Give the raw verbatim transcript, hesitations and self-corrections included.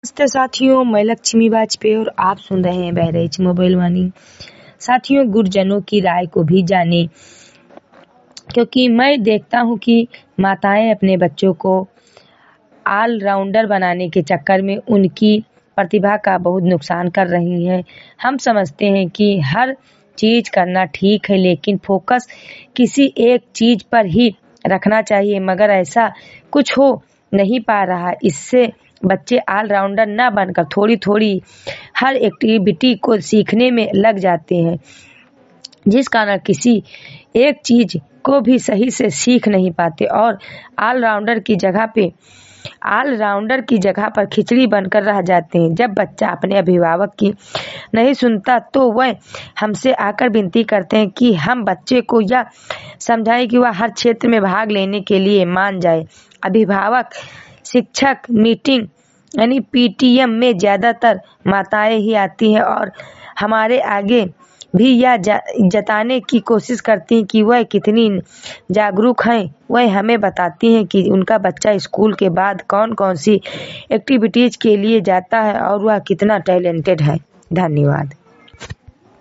नमस्ते साथियों, मैं लक्ष्मी वाजपेयी और आप सुन रहे हैं बहरेज मोबाइल वाणी। साथियों, गुरुजनों की राय को भी जाने, क्योंकि मैं देखता हूं कि माताएं अपने बच्चों को ऑलराउंडर बनाने के चक्कर में उनकी प्रतिभा का बहुत नुकसान कर रही हैं। हम समझते हैं कि हर चीज करना ठीक है, लेकिन फोकस किसी एक चीज पर ही रखना चाहिए, मगर ऐसा कुछ हो नहीं पा रहा। इससे बच्चे ऑलराउंडर न बनकर थोड़ी थोड़ी हर एक्टिविटी को सीखने में लग जाते हैं, जिस कारण किसी एक चीज को भी सही से सीख नहीं पाते और ऑलराउंडर की जगह पे ऑलराउंडर की जगह पर खिचड़ी बनकर रह जाते हैं। जब बच्चा अपने अभिभावक की नहीं सुनता तो वह हमसे आकर विनती करते हैं कि हम बच्चे को यह समझाएं कि वह हर क्षेत्र में भाग लेने के लिए मान जाए। अभिभावक शिक्षक मीटिंग यानी पीटीएम में ज्यादातर माताएं ही आती हैं और हमारे आगे भी यह जताने की कोशिश करती हैं कि वह कितनी जागरूक हैं। वह हमें बताती हैं कि उनका बच्चा स्कूल के बाद कौन कौन सी एक्टिविटीज के लिए जाता है और वह कितना टैलेंटेड है। धन्यवाद।